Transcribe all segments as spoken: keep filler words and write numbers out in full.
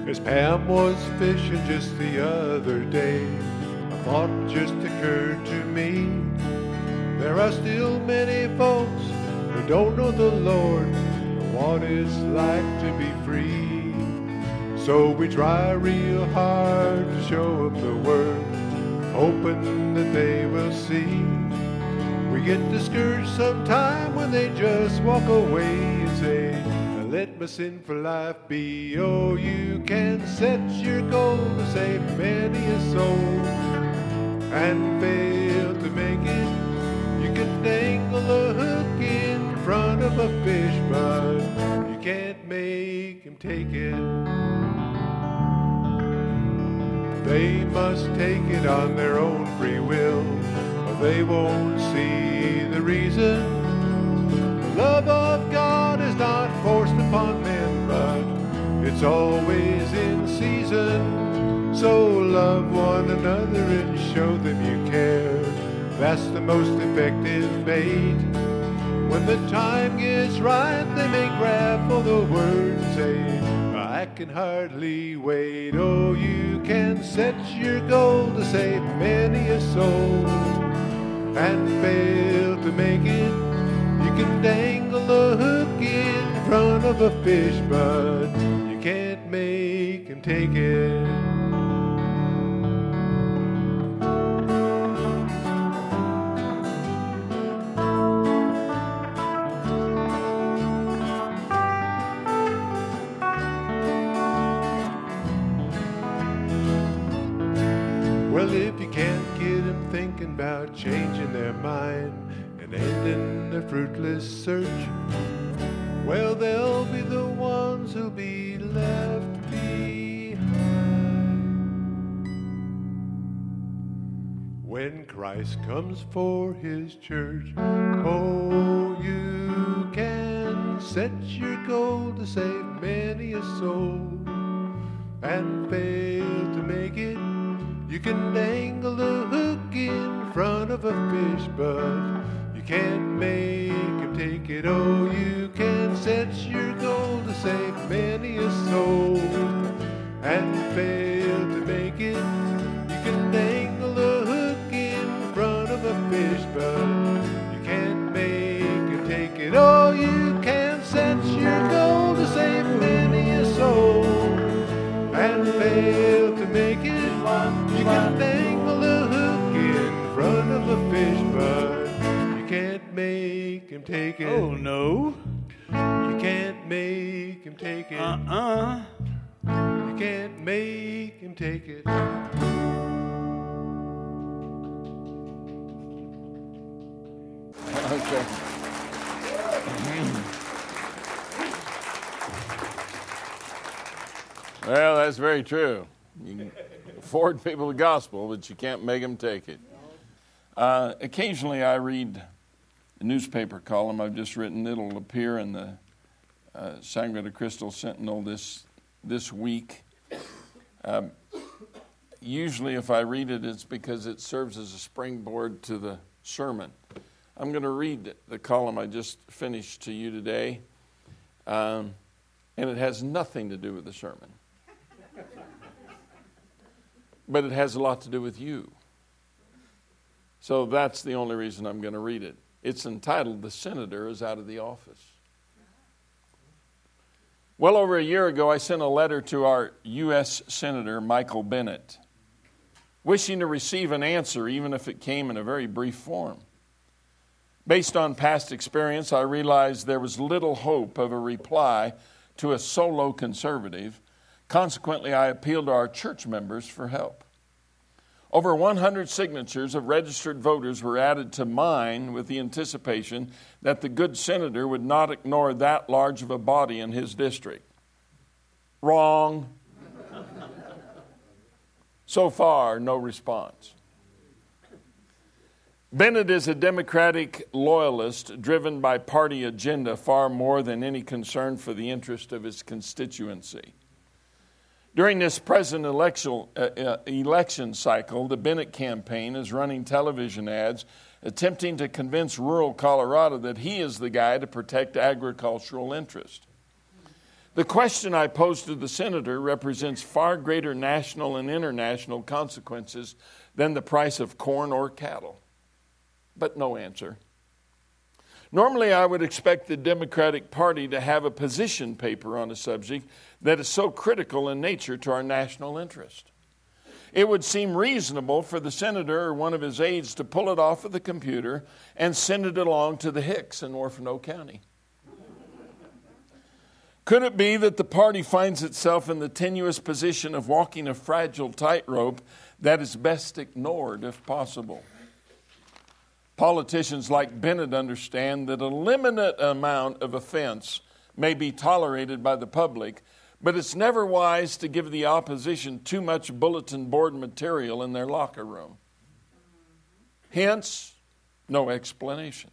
As Pam was fishing just the other day, a thought just occurred to me. There are still many folks who don't know the Lord, or what it's like to be free. So we try real hard to show them the Word, hoping that they will see. We get discouraged sometime when they just walk away and say, let my sinful life be. Oh, you can set your goal to save many a soul and fail to make it. You can dangle a hook in front of a fish, but you can't make him take it. They must take it on their own free will, or they won't see the reason. The love of God is not forced upon men, but it's always in season. So love one another and show them you care. That's the most effective bait. When the time gets right, they may grab for the word and say, I can hardly wait. Oh, you can set your goal to save many a soul and fail to make it. You can dangle a hook in front of a fish, but you can't make him take it. Well, if you can't get them thinking about changing their mind and ending the fruitless search, well, they'll be the ones who'll be left behind. When Christ comes for his church, oh, you can set your goal to save many a soul and fail to make it. You can dangle a hook in front of a fish, but you can't make him take it. Oh, you can set your goal to save many a soul and fail to make it. You can dangle a hook in front of a fish, but you can't make him take it. Oh, you can set your goal to save many a soul and fail to make it. You can dangle a hook in front of a fish, but you can't make him take it. Oh, no. You can't make him take it. Uh-uh. You can't make him take it. Okay. Well, that's very true. You can afford people the gospel, but you can't make them take it. Uh, occasionally I read a newspaper column I've just written. It'll appear in the uh, Sangre de Cristo Sentinel this this week. Um, usually if I read it, it's because it serves as a springboard to the sermon. I'm going to read the column I just finished to you today, um, and it has nothing to do with the sermon. But it has a lot to do with you. So that's the only reason I'm going to read it. It's entitled, "The Senator is Out of the Office." Well over a year ago, I sent a letter to our U S Senator, Michael Bennet, wishing to receive an answer, even if it came in a very brief form. Based on past experience, I realized there was little hope of a reply to a solo conservative. Consequently, I appealed to our church members for help. Over one hundred signatures of registered voters were added to mine with the anticipation that the good senator would not ignore that large of a body in his district. Wrong. So far, no response. Bennet is a Democratic loyalist driven by party agenda far more than any concern for the interest of his constituency. During this present election, uh, uh, election cycle, the Bennet campaign is running television ads attempting to convince rural Colorado that he is the guy to protect agricultural interest. The question I pose to the senator represents far greater national and international consequences than the price of corn or cattle. But no answer. Normally, I would expect the Democratic Party to have a position paper on a subject that is so critical in nature to our national interest. It would seem reasonable for the senator or one of his aides to pull it off of the computer and send it along to the Hicks in Orfano County. Could it be that the party finds itself in the tenuous position of walking a fragile tightrope that is best ignored if possible? Politicians like Bennett understand that a limited amount of offense may be tolerated by the public, but it's never wise to give the opposition too much bulletin board material in their locker room. Hence, no explanation.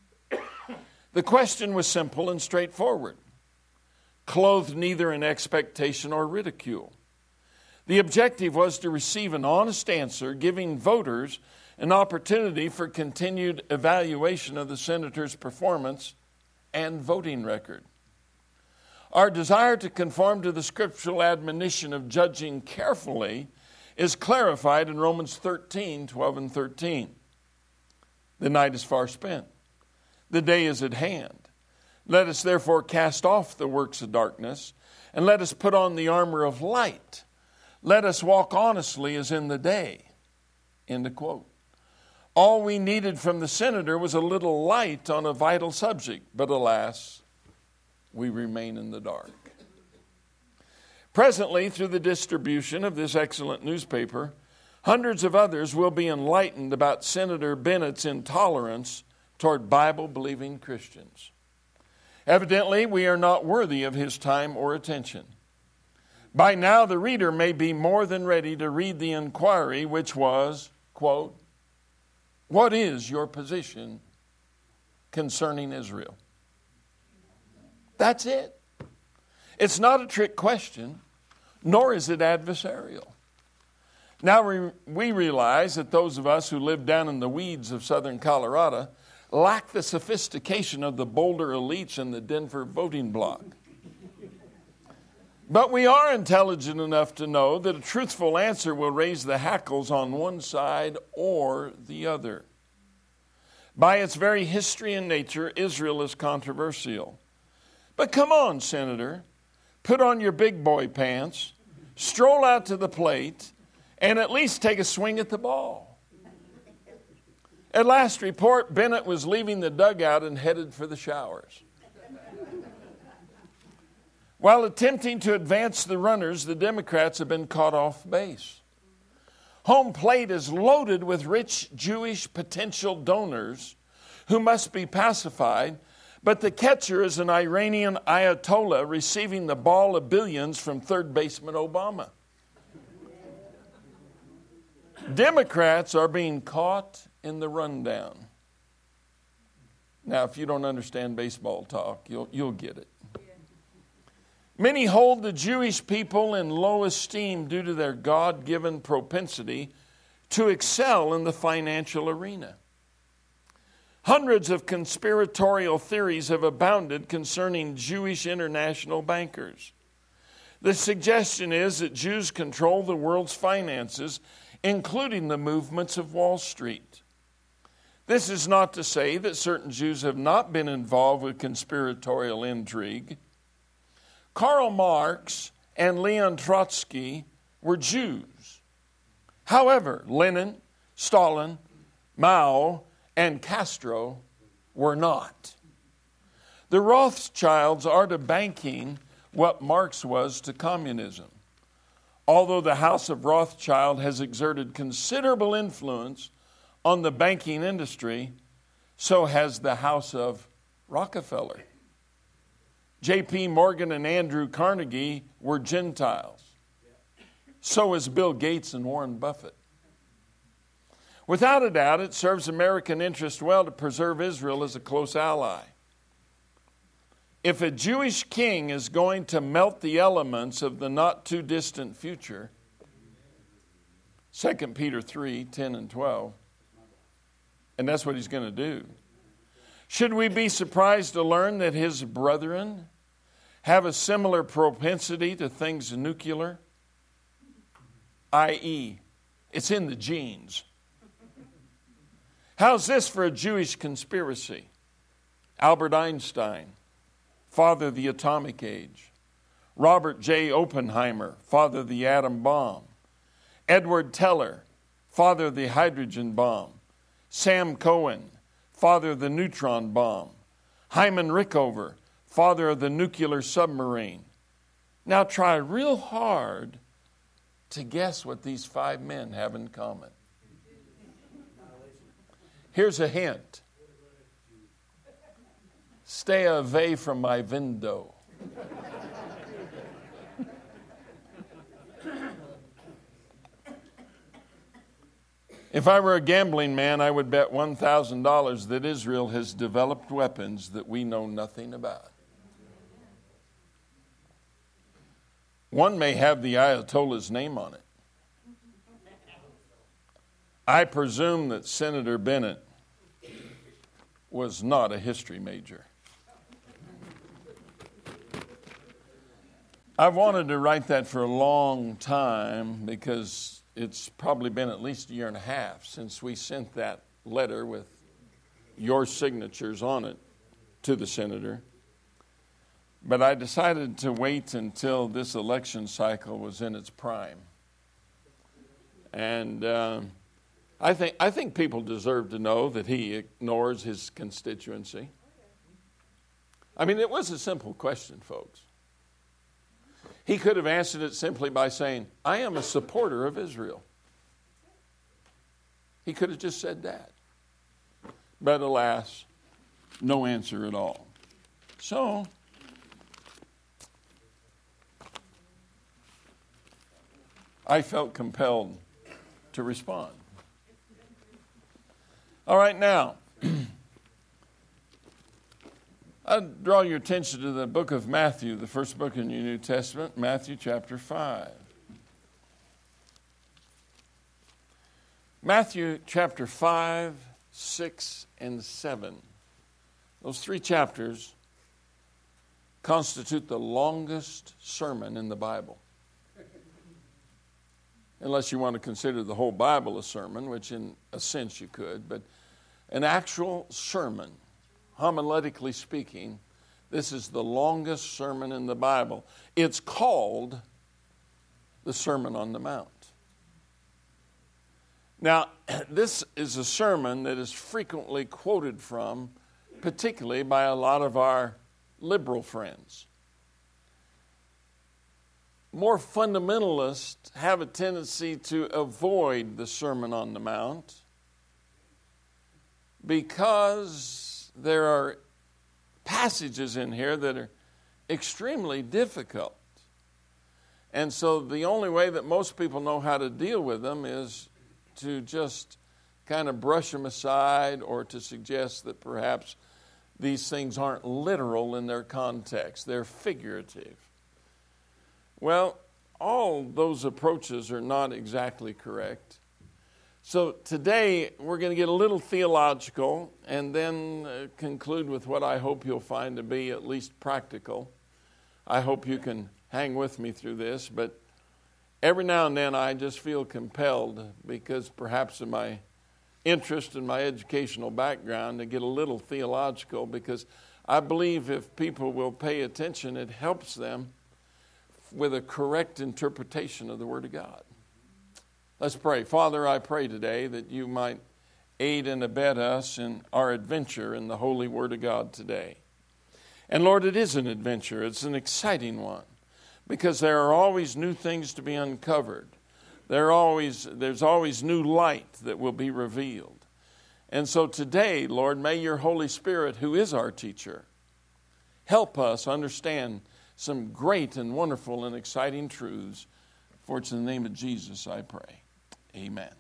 The question was simple and straightforward, clothed neither in expectation or ridicule. The objective was to receive an honest answer, giving voters an opportunity for continued evaluation of the senator's performance and voting record. Our desire to conform to the scriptural admonition of judging carefully is clarified in Romans thirteen, twelve and thirteen. The night is far spent. The day is at hand. Let us therefore cast off the works of darkness, and let us put on the armor of light. Let us walk honestly as in the day. End of quote. All we needed from the senator was a little light on a vital subject, but alas, we remain in the dark. Presently, through the distribution of this excellent newspaper, hundreds of others will be enlightened about Senator Bennett's intolerance toward Bible-believing Christians. Evidently, we are not worthy of his time or attention. By now, the reader may be more than ready to read the inquiry, which was, quote, "What is your position concerning Israel?" That's it. It's not a trick question, nor is it adversarial. Now we, we realize that those of us who live down in the weeds of southern Colorado lack the sophistication of the Boulder elites in the Denver voting bloc. But we are intelligent enough to know that a truthful answer will raise the hackles on one side or the other. By its very history and nature, Israel is controversial. But come on, Senator, put on your big boy pants, stroll out to the plate, and at least take a swing at the ball. At last report, Bennett was leaving the dugout and headed for the showers. While attempting to advance the runners, the Democrats have been caught off base. Home plate is loaded with rich Jewish potential donors who must be pacified, but the catcher is an Iranian Ayatollah receiving the ball of billions from third baseman Obama. Democrats are being caught in the rundown. Now, if you don't understand baseball talk, you'll, you'll get it. Many hold the Jewish people in low esteem due to their God-given propensity to excel in the financial arena. Hundreds of conspiratorial theories have abounded concerning Jewish international bankers. The suggestion is that Jews control the world's finances, including the movements of Wall Street. This is not to say that certain Jews have not been involved with conspiratorial intrigue. Karl Marx and Leon Trotsky were Jews. However, Lenin, Stalin, Mao, and Castro were not. The Rothschilds are to banking what Marx was to communism. Although the House of Rothschild has exerted considerable influence on the banking industry, so has the House of Rockefeller. J P Morgan and Andrew Carnegie were Gentiles. So is Bill Gates and Warren Buffett. Without a doubt, it serves American interest well to preserve Israel as a close ally. If a Jewish king is going to melt the elements of the not-too-distant future, Second Peter three, ten and twelve, and that's what he's going to do. Should we be surprised to learn that his brethren have a similar propensity to things nuclear, that is, it's in the genes. How's this for a Jewish conspiracy? Albert Einstein, father of the atomic age. Robert J. Oppenheimer, father of the atom bomb. Edward Teller, father of the hydrogen bomb. Sam Cohen, father of the neutron bomb. Hyman Rickover, father of the nuclear submarine. Now try real hard to guess what these five men have in common. Here's a hint. Stay away from my window. If I were a gambling man, I would bet one thousand dollars that Israel has developed weapons that we know nothing about. One may have the Ayatollah's name on it. I presume that Senator Bennett was not a history major. I've wanted to write that for a long time because it's probably been at least a year and a half since we sent that letter with your signatures on it to the senator. But I decided to wait until this election cycle was in its prime. And uh, I think I think people deserve to know that he ignores his constituency. I mean, it was a simple question, folks. He could have answered it simply by saying, I am a supporter of Israel. He could have just said that. But alas, no answer at all. So, I felt compelled to respond. All right, now, I draw your attention to the book of Matthew, the first book in your New Testament, Matthew chapter five. Matthew chapter five, six, and seven. Those three chapters constitute the longest sermon in the Bible. Unless you want to consider the whole Bible a sermon, which in a sense you could, but an actual sermon, homiletically speaking, this is the longest sermon in the Bible. It's called the Sermon on the Mount. Now, this is a sermon that is frequently quoted from, particularly by a lot of our liberal friends. More fundamentalists have a tendency to avoid the Sermon on the Mount because there are passages in here that are extremely difficult. And so the only way that most people know how to deal with them is to just kind of brush them aside or to suggest that perhaps these things aren't literal in their context. They're figurative. Well, all those approaches are not exactly correct. So today we're going to get a little theological and then uh, conclude with what I hope you'll find to be at least practical. I hope you can hang with me through this, but every now and then I just feel compelled, because perhaps of my interest in my educational background, to get a little theological, because I believe if people will pay attention, it helps them with a correct interpretation of the Word of God. Let's pray. Father, I pray today that you might aid and abet us in our adventure in the holy Word of God today. And Lord, it is an adventure. It's an exciting one, because there are always new things to be uncovered. There are always, there's always new light that will be revealed. And so today, Lord, may your Holy Spirit, who is our teacher, help us understand some great and wonderful and exciting truths. For it's in the name of Jesus I pray. Amen.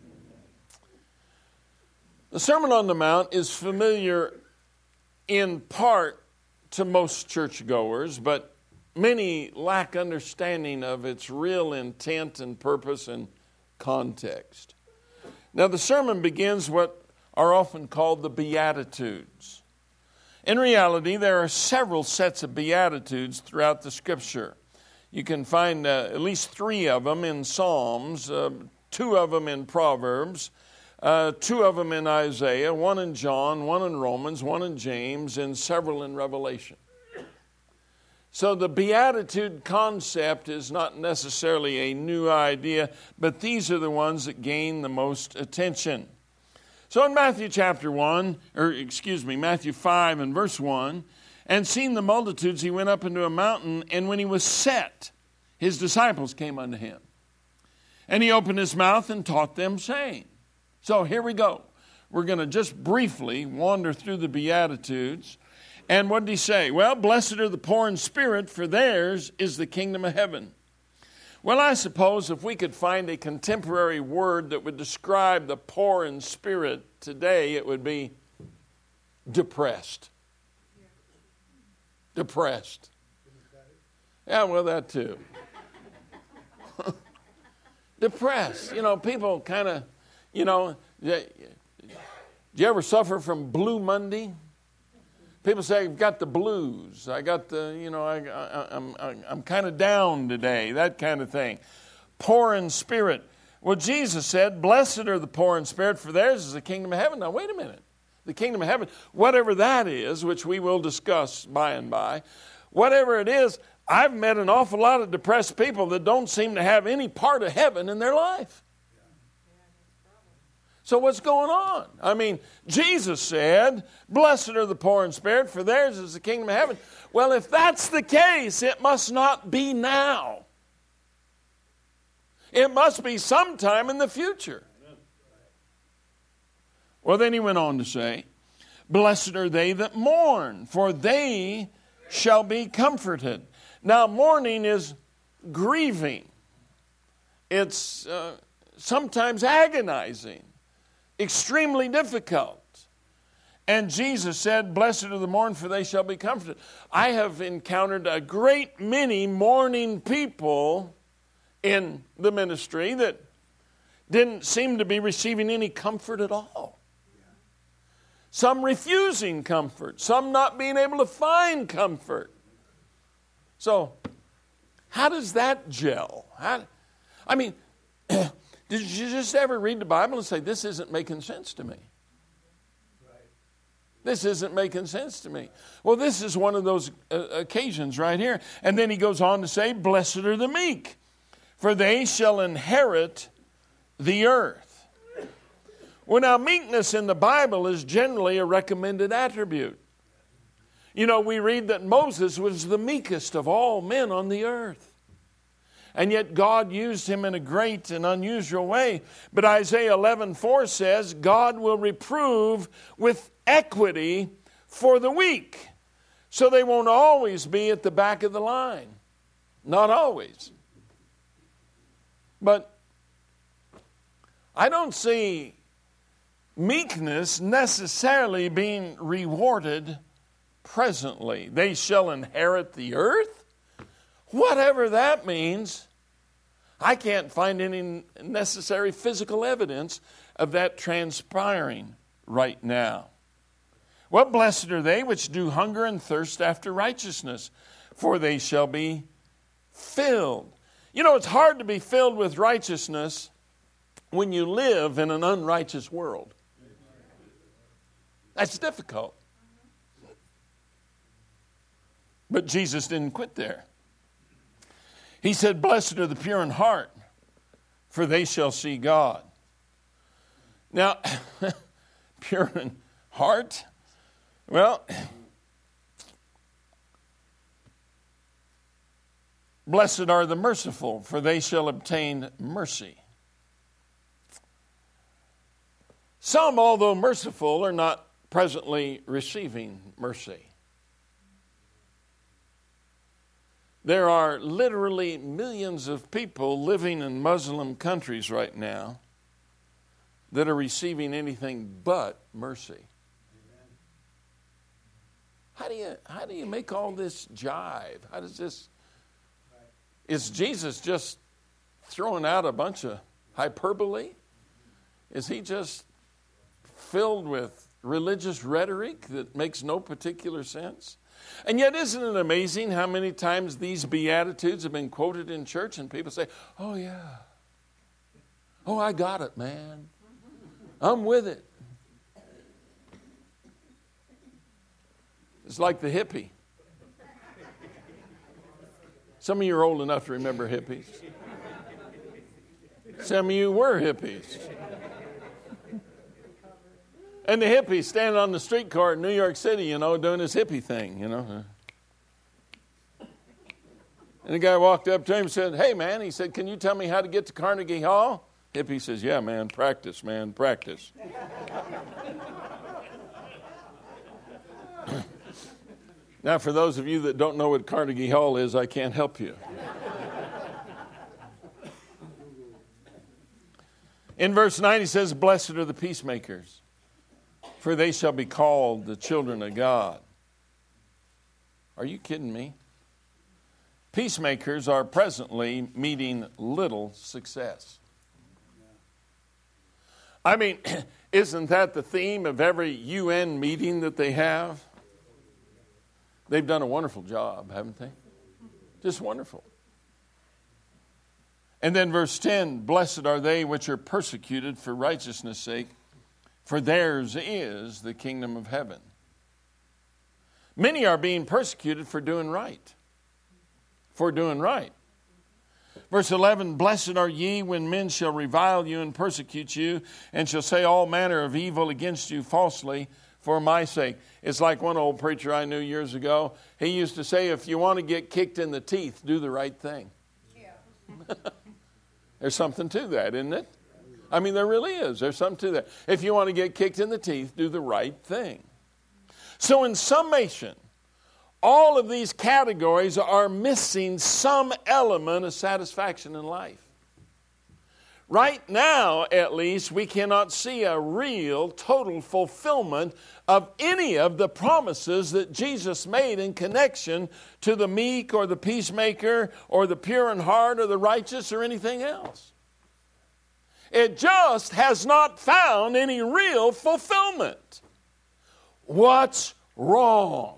The Sermon on the Mount is familiar in part to most churchgoers, but many lack understanding of its real intent and purpose and context. Now, the sermon begins what are often called the Beatitudes. In reality, there are several sets of Beatitudes throughout the Scripture. You can find uh, at least three of them in Psalms, uh, two of them in Proverbs, uh, two of them in Isaiah, one in John, one in Romans, one in James, and several in Revelation. So the Beatitude concept is not necessarily a new idea, but these are the ones that gain the most attention. So in Matthew chapter one, or excuse me, Matthew five and verse one, and seeing the multitudes, he went up into a mountain, and when he was set, his disciples came unto him. And he opened his mouth and taught them, saying. So here we go. We're going to just briefly wander through the Beatitudes. And what did he say? Well, blessed are the poor in spirit, for theirs is the kingdom of heaven. Well, I suppose if we could find a contemporary word that would describe the poor in spirit today, it would be depressed. Depressed. Yeah, well, that too. Depressed. You know, people kind of, you know, do you ever suffer from Blue Monday? People say, I've got the blues. I got the, you know, I, I, I'm, I'm kind of down today, that kind of thing. Poor in spirit. Well, Jesus said, blessed are the poor in spirit, for theirs is the kingdom of heaven. Now, wait a minute. The kingdom of heaven, whatever that is, which we will discuss by and by, whatever it is, I've met an awful lot of depressed people that don't seem to have any part of heaven in their life. So what's going on? I mean, Jesus said, blessed are the poor in spirit, for theirs is the kingdom of heaven. Well, if that's the case, it must not be now. It must be sometime in the future. Well, then he went on to say, blessed are they that mourn, for they shall be comforted. Now, mourning is grieving. It's uh, sometimes agonizing. Extremely difficult. And Jesus said, blessed are the mourn, for they shall be comforted. I have encountered a great many mourning people in the ministry that didn't seem to be receiving any comfort at all. Some refusing comfort, some not being able to find comfort. So, how does that gel? How, I mean, did you just ever read the Bible and say, this isn't making sense to me? Right. This isn't making sense to me. Well, this is one of those uh, occasions right here. And then he goes on to say, blessed are the meek, for they shall inherit the earth. Well, now, meekness in the Bible is generally a recommended attribute. You know, we read that Moses was the meekest of all men on the earth. And yet God used him in a great and unusual way. But Isaiah eleven four says, God will reprove with equity for the weak. So they won't always be at the back of the line. Not always. But I don't see meekness necessarily being rewarded presently. They shall inherit the earth? Whatever that means, I can't find any necessary physical evidence of that transpiring right now. Well, blessed are they which do hunger and thirst after righteousness, for they shall be filled. You know, it's hard to be filled with righteousness when you live in an unrighteous world. That's difficult. But Jesus didn't quit there. He said, blessed are the pure in heart, for they shall see God. Now, pure in heart, well, blessed are the merciful, for they shall obtain mercy. Some, although merciful, are not presently receiving mercy. There are literally millions of people living in Muslim countries right now that are receiving anything but mercy. Amen. How do you how do you make all this jive? How does this? Is Jesus just throwing out a bunch of hyperbole? Is he just filled with religious rhetoric that makes no particular sense? And yet, isn't it amazing how many times these Beatitudes have been quoted in church and people say, oh, yeah. Oh, I got it, man. I'm with it. It's like the hippie. Some of you are old enough to remember hippies. Some of you were hippies. And the hippie standing on the streetcar in New York City, you know, doing his hippie thing, you know. And the guy walked up to him and said, hey, man, he said, can you tell me how to get to Carnegie Hall? Hippie says, yeah, man, practice, man, practice. Now, for those of you that don't know what Carnegie Hall is, I can't help you. In verse nine, he says, blessed are the peacemakers, for they shall be called the children of God. Are you kidding me? Peacemakers are presently meeting little success. I mean, isn't that the theme of every U N meeting that they have? They've done a wonderful job, haven't they? Just wonderful. And then verse ten, blessed are they which are persecuted for righteousness' sake, for theirs is the kingdom of heaven. Many are being persecuted for doing right. For doing right. Verse eleven, blessed are ye when men shall revile you and persecute you, and shall say all manner of evil against you falsely for my sake. It's like one old preacher I knew years ago. He used to say, if you want to get kicked in the teeth, do the right thing. Yeah. There's something to that, isn't it? I mean, there really is. There's something to that. If you want to get kicked in the teeth, do the right thing. So in summation, all of these categories are missing some element of satisfaction in life. Right now, at least, we cannot see a real, total fulfillment of any of the promises that Jesus made in connection to the meek or the peacemaker or the pure in heart or the righteous or anything else. It just has not found any real fulfillment. What's wrong?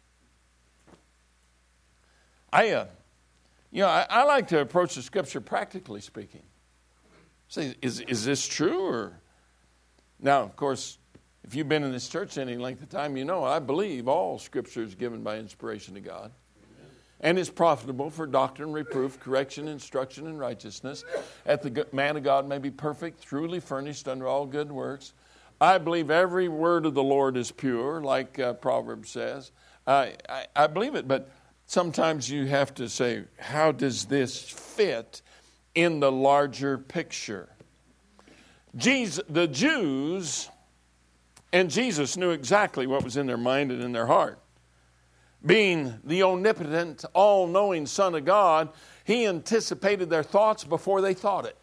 I, uh, you know, I, I like to approach the Scripture practically speaking. Say, is is this true? Or now, of course, if you've been in this church any length of time, you know I believe all Scripture is given by inspiration of God, and is profitable for doctrine, reproof, correction, instruction, and righteousness, that the man of God may be perfect, truly furnished unto all good works. I believe every word of the Lord is pure, like uh, Proverbs says. I, I I believe it, but sometimes you have to say, how does this fit in the larger picture? Jesus, the Jews, and Jesus knew exactly what was in their mind and in their heart. Being the omnipotent, all-knowing Son of God, he anticipated their thoughts before they thought it.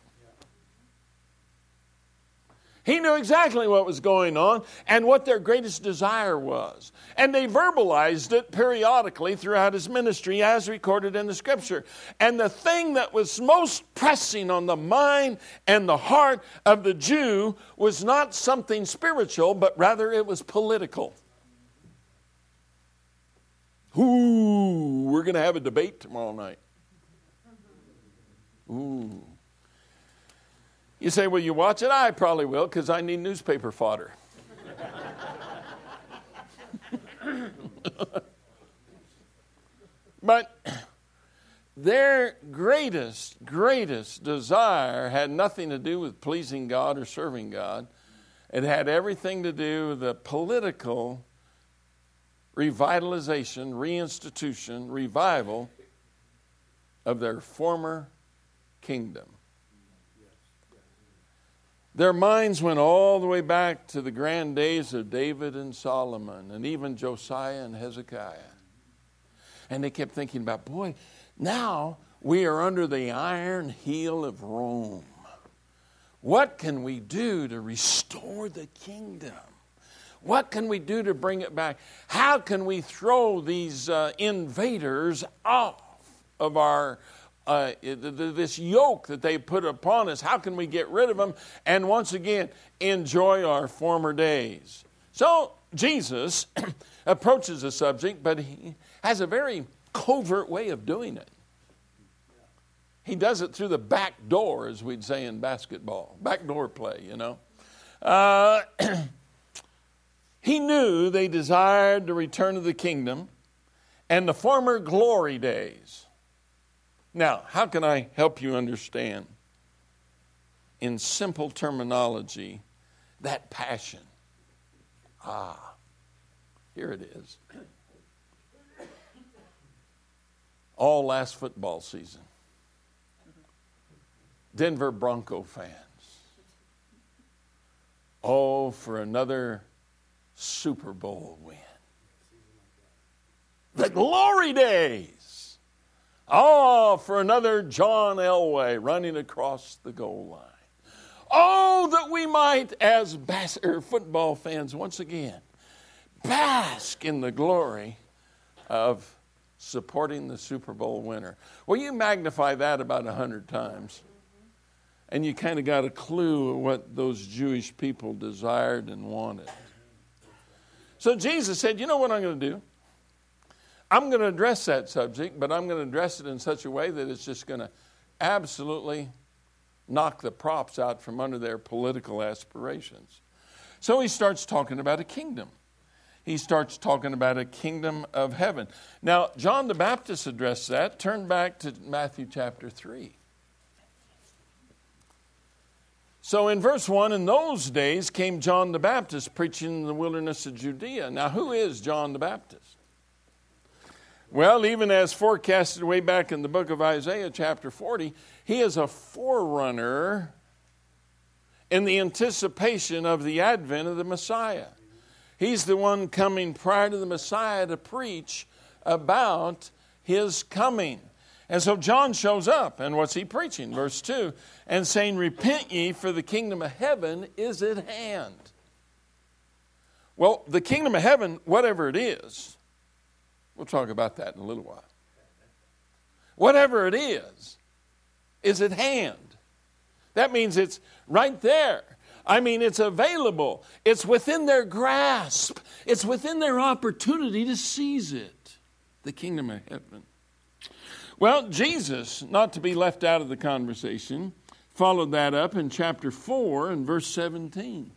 He knew exactly what was going on and what their greatest desire was. And they verbalized it periodically throughout his ministry as recorded in the Scripture. And the thing that was most pressing on the mind and the heart of the Jew was not something spiritual, but rather it was political. Ooh, we're going to have a debate tomorrow night. Ooh. You say, will you watch it? I probably will, because I need newspaper fodder. But their greatest, greatest desire had nothing to do with pleasing God or serving God. It had everything to do with the political revitalization, reinstitution, revival of their former kingdom. Their minds went all the way back to the grand days of David and Solomon and even Josiah and Hezekiah. And they kept thinking about, boy, now we are under the iron heel of Rome. What can we do to restore the kingdom? What can we do to bring it back? How can we throw these uh, invaders off of our Uh, this yoke that they put upon us? How can we get rid of them and once again enjoy our former days? So Jesus approaches the subject, but he has a very covert way of doing it. He does it through the back door, as we'd say in basketball. Backdoor play, you know. Uh, he knew they desired the return of the kingdom and the former glory days. Now, how can I help you understand, in simple terminology, that passion? Ah, here it is. All last football season, Denver Bronco fans, oh, for another Super Bowl win. The glory days. Oh, for another John Elway running across the goal line. Oh, that we might, as bas- or football fans, once again, bask in the glory of supporting the Super Bowl winner. Well, you magnify that about a hundred times, and you kind of got a clue of what those Jewish people desired and wanted. So Jesus said, you know what I'm going to do? I'm going to address that subject, but I'm going to address it in such a way that it's just going to absolutely knock the props out from under their political aspirations. So he starts talking about a kingdom. He starts talking about a kingdom of heaven. Now, John the Baptist addressed that. Turn back to Matthew chapter three. So in verse one, in those days came John the Baptist preaching in the wilderness of Judea. Now, who is John the Baptist? Well, even as forecasted way back in the book of Isaiah chapter forty, he is a forerunner in the anticipation of the advent of the Messiah. He's the one coming prior to the Messiah to preach about his coming. And so John shows up, and what's he preaching? Verse two, and saying, repent ye, for the kingdom of heaven is at hand. Well, the kingdom of heaven, whatever it is, we'll talk about that in a little while. Whatever it is, is at hand. That means it's right there. I mean, it's available. It's within their grasp. It's within their opportunity to seize it. The kingdom of heaven. Well, Jesus, not to be left out of the conversation, followed that up in chapter four and verse seventeen.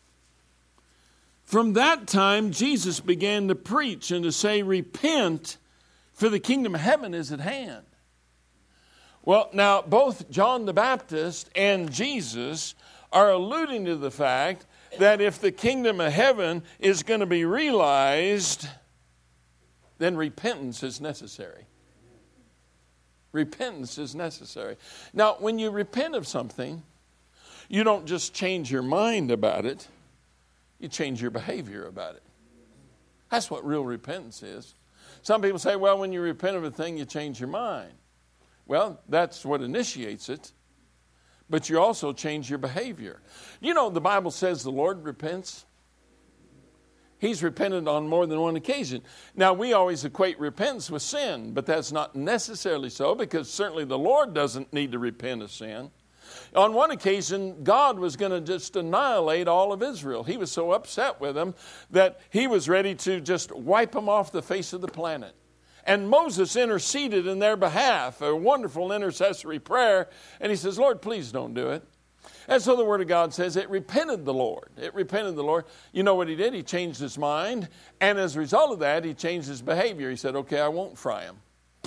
From that time, Jesus began to preach and to say, repent, for the kingdom of heaven is at hand. Well, now, both John the Baptist and Jesus are alluding to the fact that if the kingdom of heaven is going to be realized, then repentance is necessary. Repentance is necessary. Now, when you repent of something, you don't just change your mind about it, you change your behavior about it. That's what real repentance is. Some people say, well, when you repent of a thing, you change your mind. Well, that's what initiates it. But you also change your behavior. You know, the Bible says the Lord repents. He's repented on more than one occasion. Now, we always equate repentance with sin, but that's not necessarily so, because certainly the Lord doesn't need to repent of sin. On one occasion, God was going to just annihilate all of Israel. He was so upset with them that he was ready to just wipe them off the face of the planet. And Moses interceded in their behalf, a wonderful intercessory prayer. And he says, Lord, please don't do it. And so the Word of God says it repented the Lord. It repented the Lord. You know what he did? He changed his mind. And as a result of that, he changed his behavior. He said, okay, I won't fry him.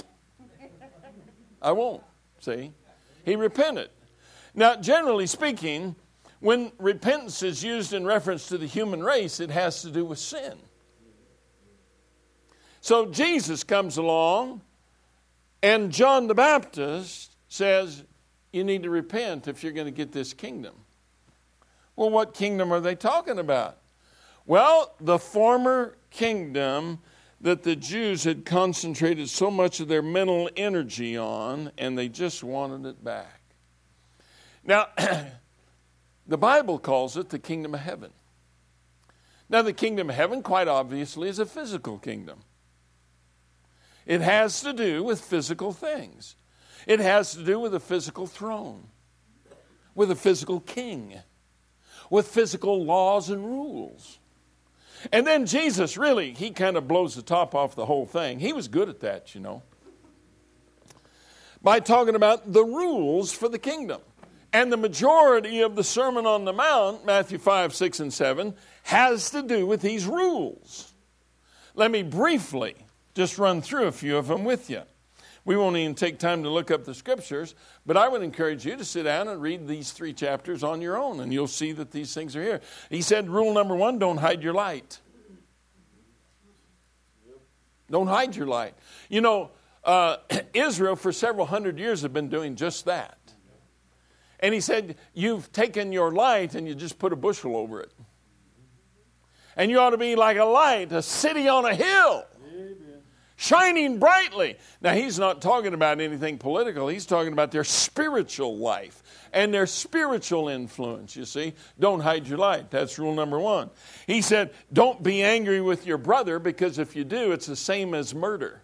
I won't. See? He repented. Now, generally speaking, when repentance is used in reference to the human race, it has to do with sin. So Jesus comes along, and John the Baptist says, you need to repent if you're going to get this kingdom. Well, what kingdom are they talking about? Well, the former kingdom that the Jews had concentrated so much of their mental energy on, and they just wanted it back. Now, the Bible calls it the kingdom of heaven. Now, the kingdom of heaven, quite obviously, is a physical kingdom. It has to do with physical things. It has to do with a physical throne, with a physical king, with physical laws and rules. And then Jesus really, he kind of blows the top off the whole thing. He was good at that, you know. By talking about the rules for the kingdom. And the majority of the Sermon on the Mount, Matthew five, six, and seven, has to do with these rules. Let me briefly just run through a few of them with you. We won't even take time to look up the scriptures, but I would encourage you to sit down and read these three chapters on your own, and you'll see that these things are here. He said, rule number one, don't hide your light. Don't hide your light. You know, uh, Israel for several hundred years have been doing just that. And he said, you've taken your light and you just put a bushel over it. And you ought to be like a light, a city on a hill. Shining brightly. Now, he's not talking about anything political. He's talking about their spiritual life and their spiritual influence, you see. Don't hide your light. That's rule number one. He said, don't be angry with your brother, because if you do, it's the same as murder.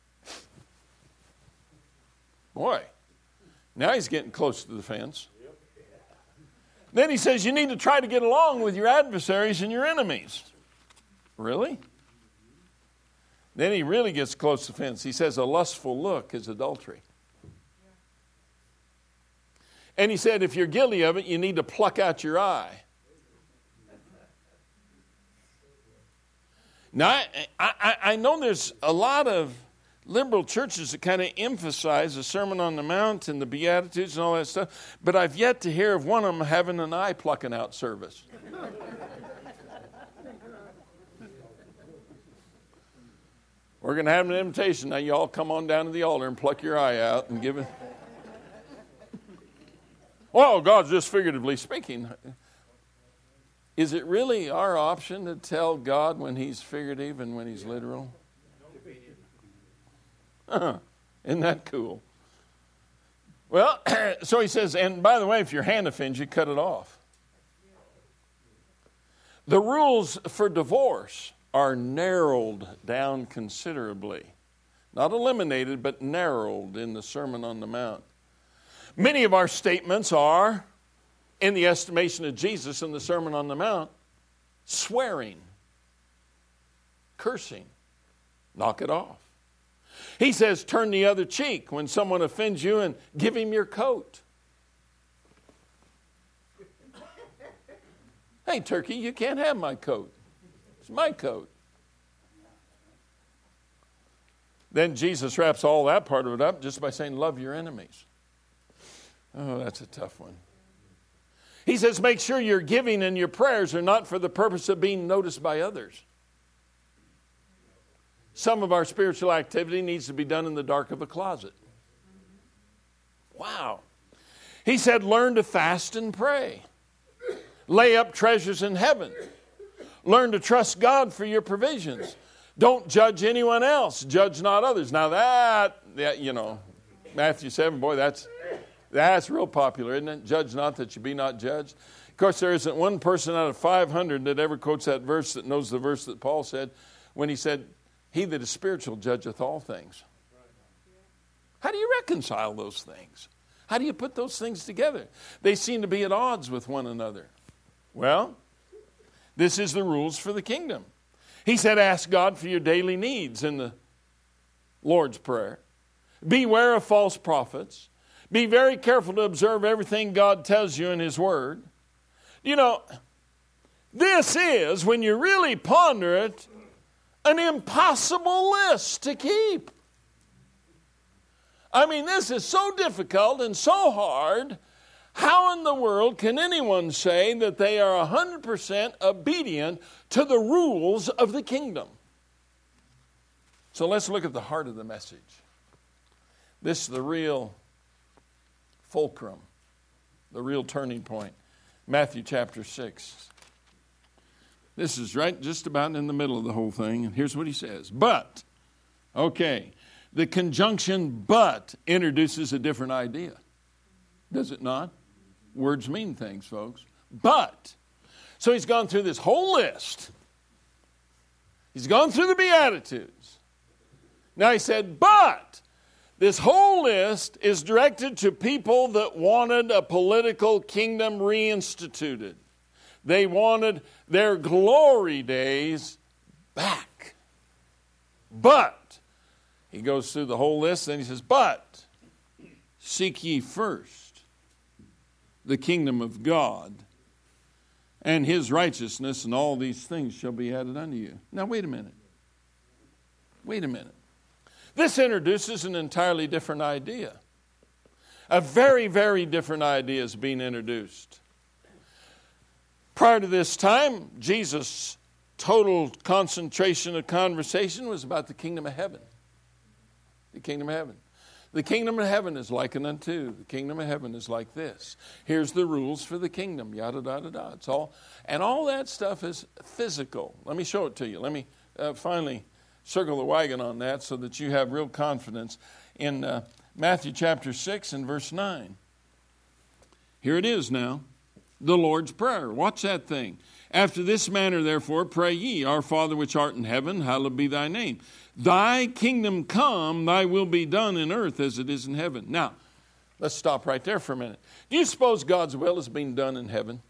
Boy, now he's getting close to the fence. Then he says, you need to try to get along with your adversaries and your enemies. Really? Then he really gets close to the fence. He says a lustful look is adultery. And he said if you're guilty of it, you need to pluck out your eye. Now, I, I, I know there's a lot of liberal churches that kind of emphasize the Sermon on the Mount and the Beatitudes and all that stuff, but I've yet to hear of one of them having an eye plucking out service. We're going to have an invitation. Now, you all come on down to the altar and pluck your eye out and give it. Well, God's just figuratively speaking. Is it really our option to tell God when he's figurative and when he's literal? Uh-huh. Isn't that cool? Well, so he says, and by the way, if your hand offends you, cut it off. The rules for divorce are narrowed down considerably. Not eliminated, but narrowed in the Sermon on the Mount. Many of our statements are, in the estimation of Jesus in the Sermon on the Mount, swearing, cursing. Knock it off. He says, turn the other cheek when someone offends you and give him your coat. Hey, turkey, you can't have my coat. It's my coat. Then Jesus wraps all that part of it up just by saying, love your enemies. Oh, that's a tough one. He says, make sure your giving and your prayers are not for the purpose of being noticed by others. Some of our spiritual activity needs to be done in the dark of a closet. Wow. He said, learn to fast and pray. Lay up treasures in heaven. Learn to trust God for your provisions. Don't judge anyone else. Judge not others. Now that, that you know, Matthew seven, boy, that's that's real popular, isn't it? Judge not that you be not judged. Of course, there isn't one person out of five hundred that ever quotes that verse that knows the verse that Paul said when he said, he that is spiritual judgeth all things. How do you reconcile those things? How do you put those things together? They seem to be at odds with one another. Well, this is the rules for the kingdom. He said, ask God for your daily needs in the Lord's Prayer. Beware of false prophets. Be very careful to observe everything God tells you in his word. You know, this is, when you really ponder it, an impossible list to keep. I mean, this is so difficult and so hard. How in the world can anyone say that they are one hundred percent obedient to the rules of the kingdom? So let's look at the heart of the message. This is the real fulcrum, the real turning point. Matthew chapter six. This is right just about in the middle of the whole thing. And here's what he says. But, okay, the conjunction but introduces a different idea. Does it not? Words mean things, folks. But. So he's gone through this whole list. He's gone through the Beatitudes. Now he said, but this whole list is directed to people that wanted a political kingdom reinstituted. They wanted their glory days back. But, he goes through the whole list, and he says, but seek ye first the kingdom of God and his righteousness, and all these things shall be added unto you. Now, wait a minute. Wait a minute. This introduces an entirely different idea. A very, very different idea is being introduced. Prior to this time, Jesus' total concentration of conversation was about the kingdom of heaven. The kingdom of heaven. The kingdom of heaven is likened unto. The kingdom of heaven is like this. Here's the rules for the kingdom. Yada, da, da, da. It's all, and all that stuff is physical. Let me show it to you. Let me uh, finally circle the wagon on that so that you have real confidence. In uh, Matthew chapter six and verse nine. Here it is now. The Lord's Prayer. Watch that thing. After this manner, therefore, pray ye, Our Father which art in heaven, hallowed be thy name. Thy kingdom come, thy will be done in earth as it is in heaven. Now, let's stop right there for a minute. Do you suppose God's will is being done in heaven?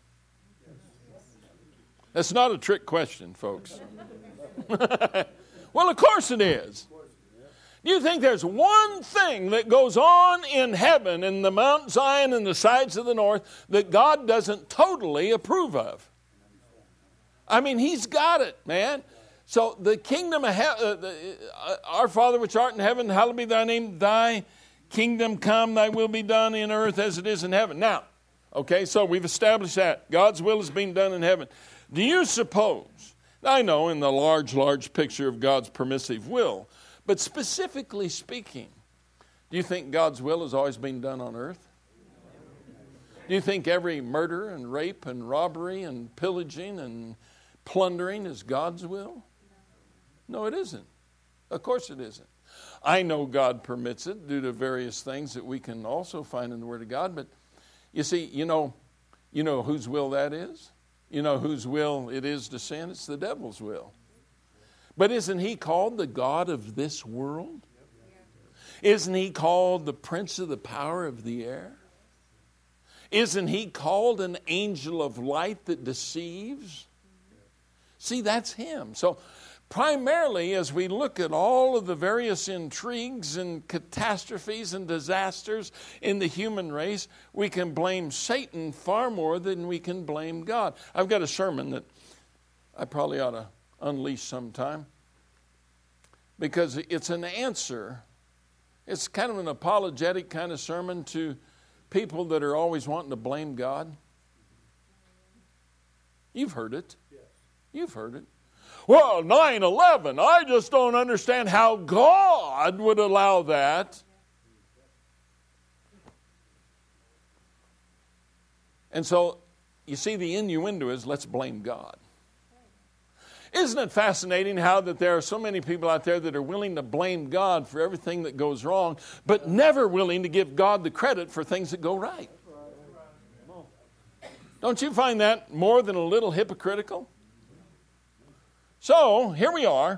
That's not a trick question, folks. Well, of course it is. Do you think there's one thing that goes on in heaven, in the Mount Zion and the sides of the north, that God doesn't totally approve of? I mean, he's got it, man. So the kingdom of heaven, uh, uh, Our Father which art in heaven, hallowed be thy name, thy kingdom come, thy will be done in earth as it is in heaven. Now, okay, so we've established that. God's will is being done in heaven. Do you suppose, I know in the large, large picture of God's permissive will, but specifically speaking, do you think God's will has always been done on earth? Do you think every murder and rape and robbery and pillaging and plundering is God's will? No, it isn't. Of course it isn't. I know God permits it due to various things that we can also find in the Word of God, but you see, you know, you know whose will that is? You know whose will it is to sin? It's the devil's will. But isn't he called the God of this world? Isn't he called the prince of the power of the air? Isn't he called an angel of light that deceives? See, that's him. So primarily, as we look at all of the various intrigues and catastrophes and disasters in the human race, we can blame Satan far more than we can blame God. I've got a sermon that I probably ought to unleash sometime, because it's an answer. It's kind of an apologetic kind of sermon to people that are always wanting to blame God. You've heard it. You've heard it. Well, nine eleven, I just don't understand how God would allow that. And so, you see, the innuendo is, let's blame God. Isn't it fascinating how that there are so many people out there that are willing to blame God for everything that goes wrong, but never willing to give God the credit for things that go right? Don't you find that more than a little hypocritical? So, here we are.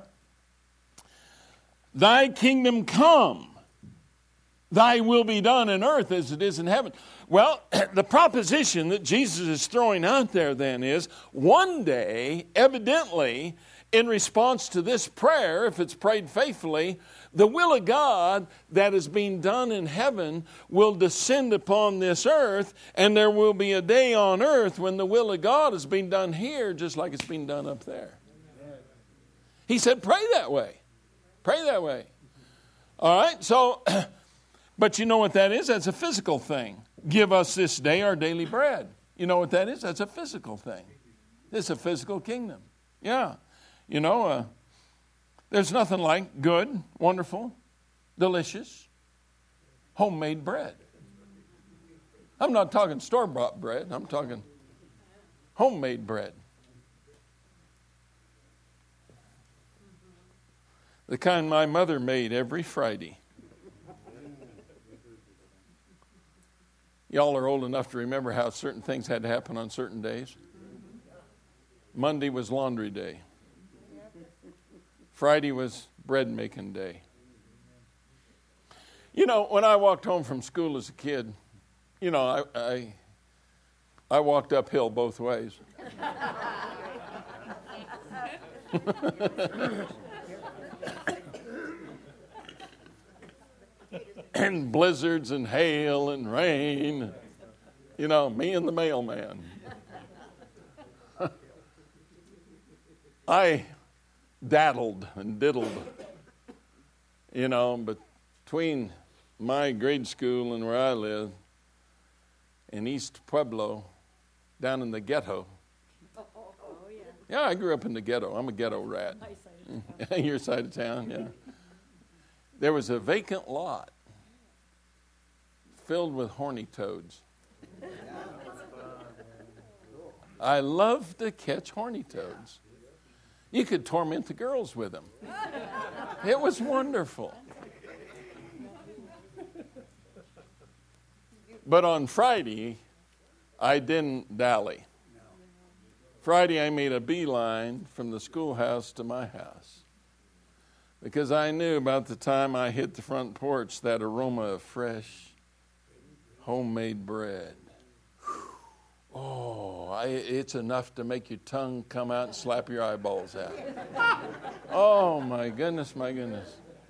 Thy kingdom come, thy will be done in earth as it is in heaven. Well, the proposition that Jesus is throwing out there then is, one day, evidently, in response to this prayer, if it's prayed faithfully, the will of God that is being done in heaven will descend upon this earth, and there will be a day on earth when the will of God is being done here just like it's being done up there. He said, pray that way. Pray that way. All right, so, but you know what that is? That's a physical thing. Give us this day our daily bread. You know what that is? That's a physical thing. It's a physical kingdom. Yeah. You know, uh, there's nothing like good, wonderful, delicious, homemade bread. I'm not talking store-bought bread. I'm talking homemade bread. The kind my mother made every Friday. Y'all are old enough to remember how certain things had to happen on certain days. Monday was laundry day. Friday was bread making day. You know, when I walked home from school as a kid, you know, I, I I walked uphill both ways. And blizzards and hail and rain. You know, me and the mailman. I daddled and diddled, you know, between my grade school and where I live in East Pueblo, down in the ghetto. Oh, yeah. Yeah, I grew up in the ghetto. I'm a ghetto rat. My side of town. Your side of town, yeah. There was a vacant lot filled with horny toads. I love to catch horny toads. You could torment the girls with them. It was wonderful. But on Friday, I didn't dally. Friday, I made a beeline from the schoolhouse to my house because I knew about the time I hit the front porch that aroma of fresh, homemade bread. Oh, I, it's enough to make your tongue come out and slap your eyeballs out. Oh, my goodness, my goodness.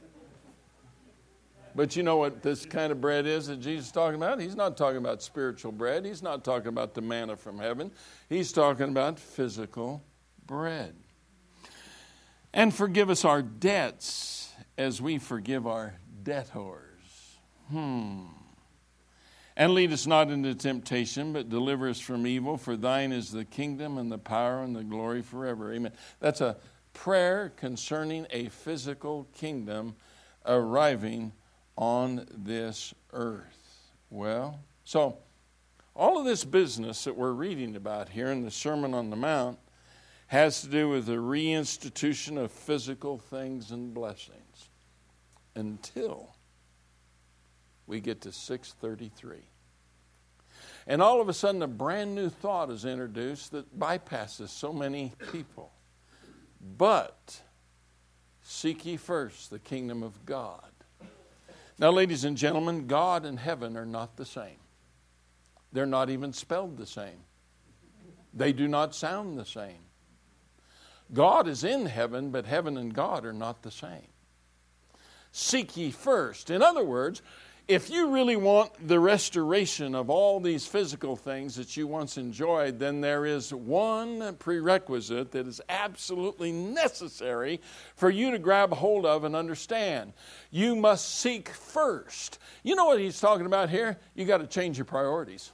But you know what this kind of bread is that Jesus is talking about? He's not talking about spiritual bread. He's not talking about the manna from heaven. He's talking about physical bread. And forgive us our debts as we forgive our debtors. Hmm. And lead us not into temptation, but deliver us from evil. For thine is the kingdom and the power and the glory forever. Amen. That's a prayer concerning a physical kingdom arriving on this earth. Well, so all of this business that we're reading about here in the Sermon on the Mount has to do with the reinstitution of physical things and blessings until we get to six thirty-three. And all of a sudden a brand new thought is introduced that bypasses so many people. But seek ye first the kingdom of God. Now, ladies and gentlemen, God and heaven are not the same. They're not even spelled the same. They do not sound the same. God is in heaven, but heaven and God are not the same. Seek ye first. In other words, if you really want the restoration of all these physical things that you once enjoyed, then there is one prerequisite that is absolutely necessary for you to grab hold of and understand. You must seek first. You know what he's talking about here? You got to change your priorities.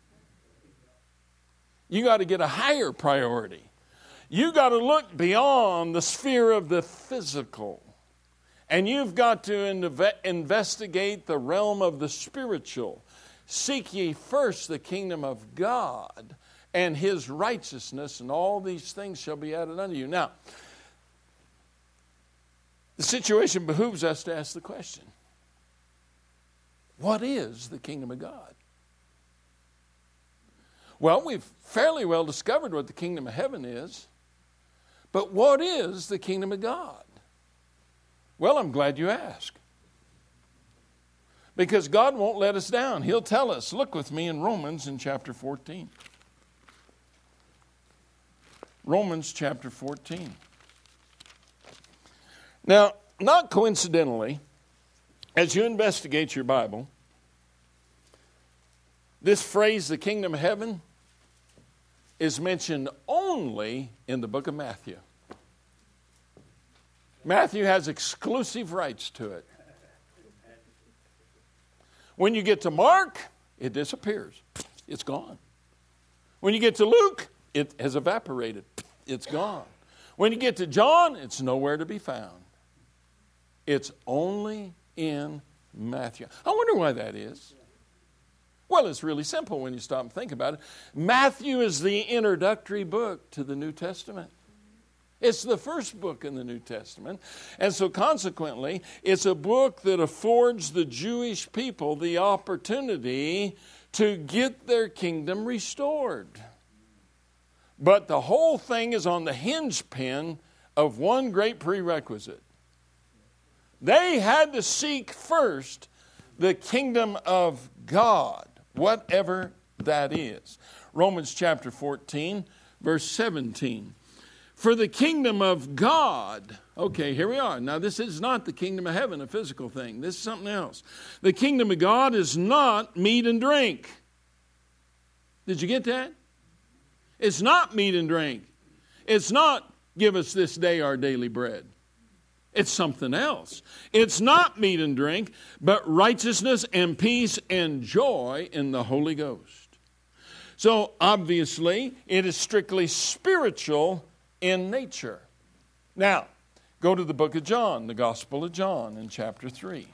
You got to get a higher priority. You got to look beyond the sphere of the physical. And you've got to inve- investigate the realm of the spiritual. Seek ye first the kingdom of God and his righteousness, and all these things shall be added unto you. Now, the situation behooves us to ask the question, what is the kingdom of God? Well, we've fairly well discovered what the kingdom of heaven is, but what is the kingdom of God? Well, I'm glad you asked. Because God won't let us down. He'll tell us. Look with me in Romans in chapter fourteen. Romans chapter fourteen. Now, not coincidentally, as you investigate your Bible, this phrase, the kingdom of heaven, is mentioned only in the book of Matthew. Matthew has exclusive rights to it. When you get to Mark, it disappears. It's gone. When you get to Luke, it has evaporated. It's gone. When you get to John, it's nowhere to be found. It's only in Matthew. I wonder why that is. Well, it's really simple when you stop and think about it. Matthew is the introductory book to the New Testament. It's the first book in the New Testament. And so consequently, it's a book that affords the Jewish people the opportunity to get their kingdom restored. But the whole thing is on the hinge pin of one great prerequisite. They had to seek first the kingdom of God, whatever that is. Romans chapter fourteen, verse seventeen. For the kingdom of God, okay, here we are. Now, this is not the kingdom of heaven, a physical thing. This is something else. The kingdom of God is not meat and drink. Did you get that? It's not meat and drink. It's not give us this day our daily bread. It's something else. It's not meat and drink, but righteousness and peace and joy in the Holy Ghost. So, obviously, it is strictly spiritual in nature. Now, go to the book of John, the Gospel of John in chapter three.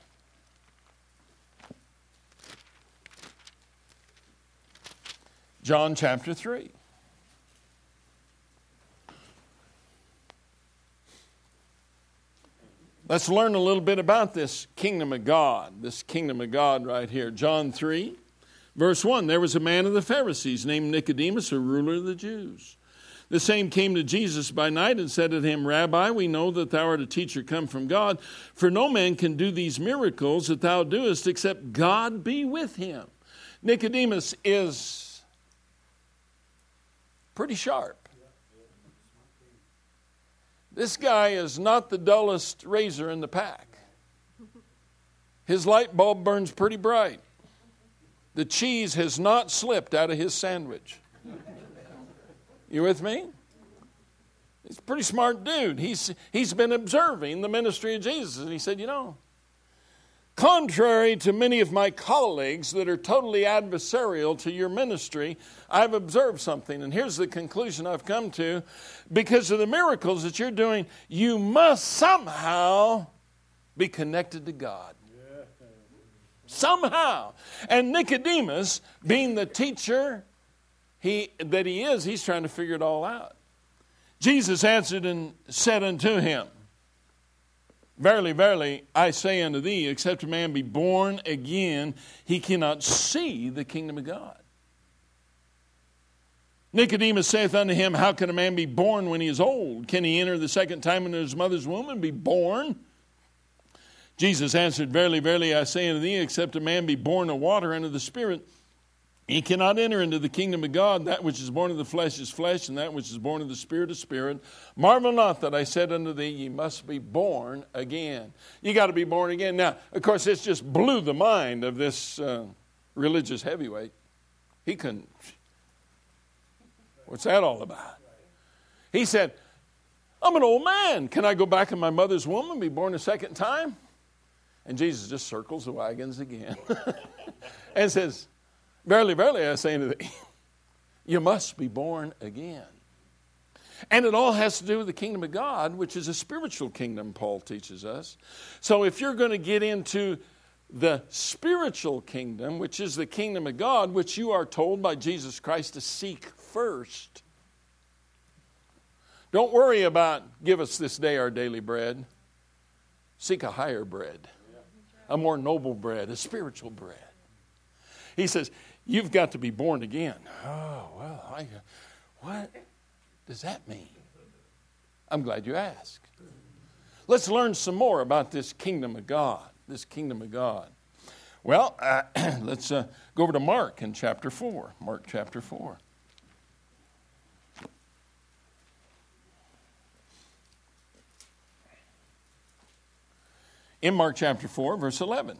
John chapter three. Let's learn a little bit about this kingdom of God, this kingdom of God right here. John three, verse one, there was a man of the Pharisees named Nicodemus, a ruler of the Jews. The same came to Jesus by night and said to him, Rabbi, we know that thou art a teacher come from God, for no man can do these miracles that thou doest except God be with him. Nicodemus is pretty sharp. This guy is not the dullest razor in the pack. His light bulb burns pretty bright. The cheese has not slipped out of his sandwich. You with me? He's a pretty smart dude. He's, he's been observing the ministry of Jesus. And he said, you know, contrary to many of my colleagues that are totally adversarial to your ministry, I've observed something. And here's the conclusion I've come to. Because of the miracles that you're doing, you must somehow be connected to God. Somehow. And Nicodemus, being the teacher he, that he is, he's trying to figure it all out. Jesus answered and said unto him, Verily, verily, I say unto thee, except a man be born again, he cannot see the kingdom of God. Nicodemus saith unto him, How can a man be born when he is old? Can he enter the second time into his mother's womb and be born? Jesus answered, Verily, verily, I say unto thee, except a man be born of water and of the Spirit, he cannot enter into the kingdom of God. That which is born of the flesh is flesh, and that which is born of the Spirit is spirit. Marvel not that I said unto thee, ye must be born again. You got to be born again. Now, of course, this just blew the mind of this uh, religious heavyweight. He couldn't. What's that all about? He said, I'm an old man. Can I go back in my mother's womb and be born a second time? And Jesus just circles the wagons again and says, Verily, verily, I say unto thee, you must be born again. And it all has to do with the kingdom of God, which is a spiritual kingdom, Paul teaches us. So if you're going to get into the spiritual kingdom, which is the kingdom of God, which you are told by Jesus Christ to seek first, don't worry about give us this day our daily bread. Seek a higher bread, a more noble bread, a spiritual bread. He says, you've got to be born again. Oh, well, I, what does that mean? I'm glad you asked. Let's learn some more about this kingdom of God, this kingdom of God. Well, uh, let's uh, go over to Mark in chapter four. Mark chapter four. In Mark chapter four, verse eleven.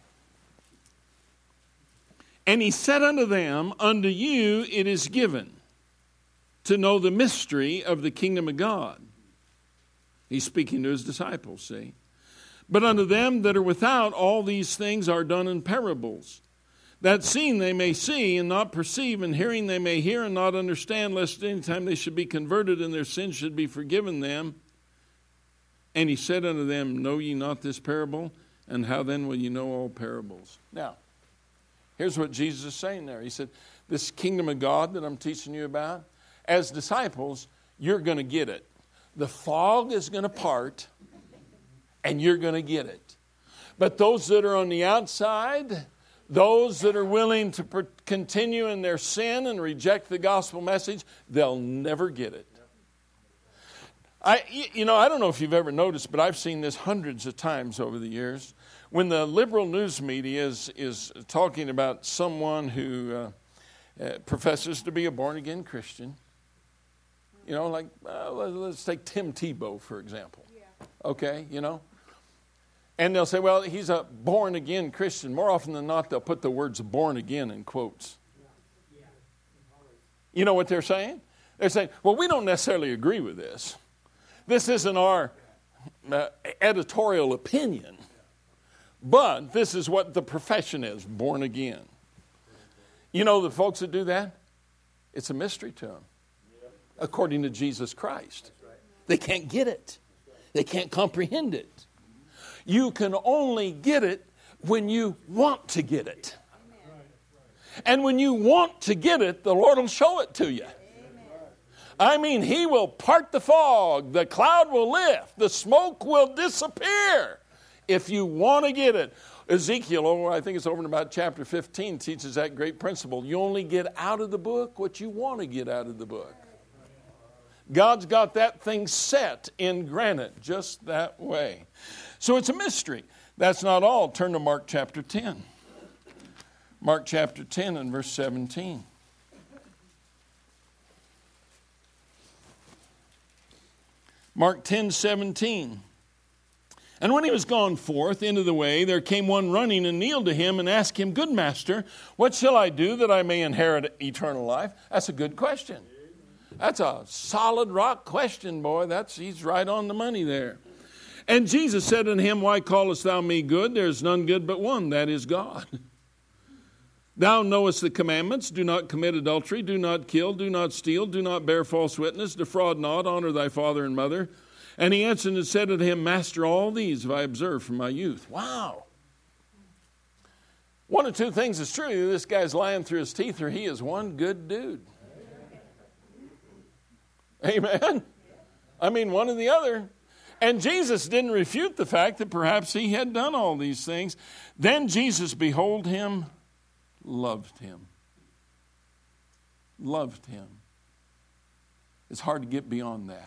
And he said unto them, Unto you it is given to know the mystery of the kingdom of God. He's speaking to his disciples, see. But unto them that are without, all these things are done in parables, that seeing they may see and not perceive, and hearing they may hear and not understand, lest any time they should be converted and their sins should be forgiven them. And he said unto them, Know ye not this parable? And how then will ye know all parables? Now, here's what Jesus is saying there. He said, this kingdom of God that I'm teaching you about, as disciples, you're going to get it. The fog is going to part, and you're going to get it. But those that are on the outside, those that are willing to per- continue in their sin and reject the gospel message, they'll never get it. I, you know, I don't know if you've ever noticed, but I've seen this hundreds of times over the years. When the liberal news media is, is talking about someone who uh, uh, professes to be a born-again Christian. You know, like, uh, let's take Tim Tebow, for example. Okay, you know. And they'll say, well, he's a born-again Christian. More often than not, they'll put the words born again in quotes. You know what they're saying? They're saying, well, we don't necessarily agree with this. This isn't our uh, editorial opinion. But this is what the profession is, born again. You know the folks that do that? It's a mystery to them. According to Jesus Christ. They can't get it. They can't comprehend it. You can only get it when you want to get it. And when you want to get it, the Lord will show it to you. I mean, He will part the fog. The cloud will lift. The smoke will disappear. If you want to get it. Ezekiel, oh, I think it's over in about chapter fifteen, teaches that great principle. You only get out of the book what you want to get out of the book. God's got that thing set in granite just that way. So it's a mystery. That's not all. Turn to Mark chapter ten. Mark chapter ten and verse seventeen. Mark ten seventeen. And when he was gone forth into the way, there came one running and kneeled to him and asked him, Good master, what shall I do that I may inherit eternal life? That's a good question. That's a solid rock question, boy. That's he's right on the money there. And Jesus said unto him, Why callest thou me good? There is none good but one, that is God. Thou knowest the commandments. Do not commit adultery. Do not kill. Do not steal. Do not bear false witness. Defraud not. Honor thy father and mother. And he answered and said unto him, Master, all these have I observed from my youth. Wow. One of two things is true. Either this guy's lying through his teeth or he is one good dude. Amen. I mean, one or the other. And Jesus didn't refute the fact that perhaps he had done all these things. Then Jesus, behold him, loved him. Loved him. It's hard to get beyond that.